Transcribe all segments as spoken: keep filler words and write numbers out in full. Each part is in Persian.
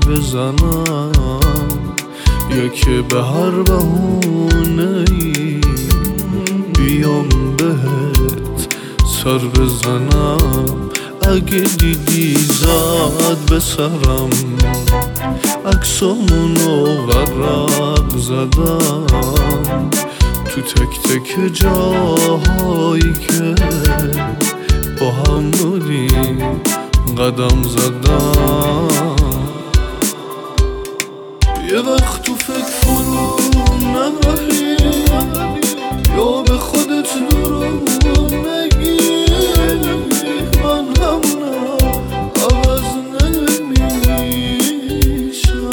بزنم یا که به هر بهونه‌ای بیام بهت سر بزنم. اگه دیدی زد به سرم عکسامونو ورق زدم تو تک تک جاهایی که با هم بودیم قدم زدم. یه وقت تو فکر فرو نبری یا به خودت دروغ نگی، من همونم عوض نمیشم.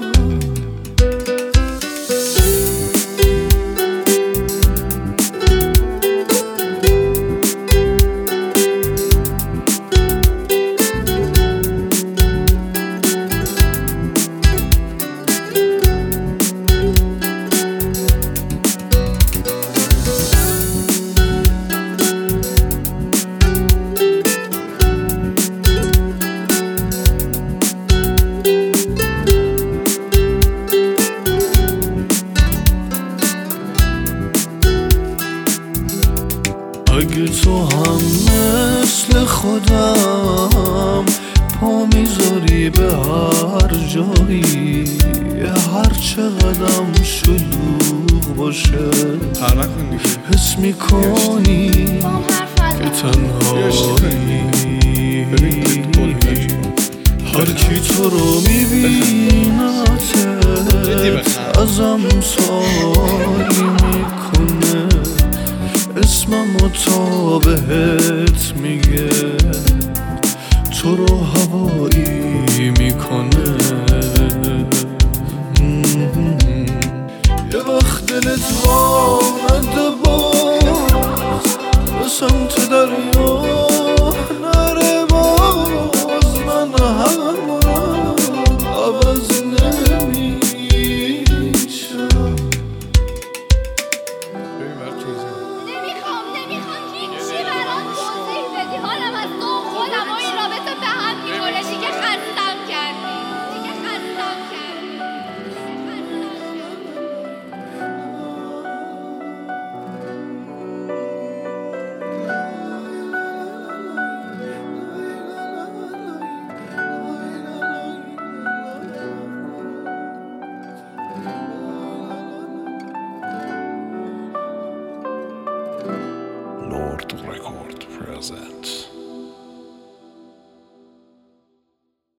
اگه تو هم مثل خودم پا میذاری به هر جایی، هر چقدرم شلوغ باشه حس میکنی که تنهایی. هر کی تو رو میبینتت ازم سوال میکنه، اسممو تا بهت میگه، تو رو هوایی میکنه. یه وقت دلت وامده باز به سمت دریا نره، باز من همونم عوض نمیشم. Lord Record presents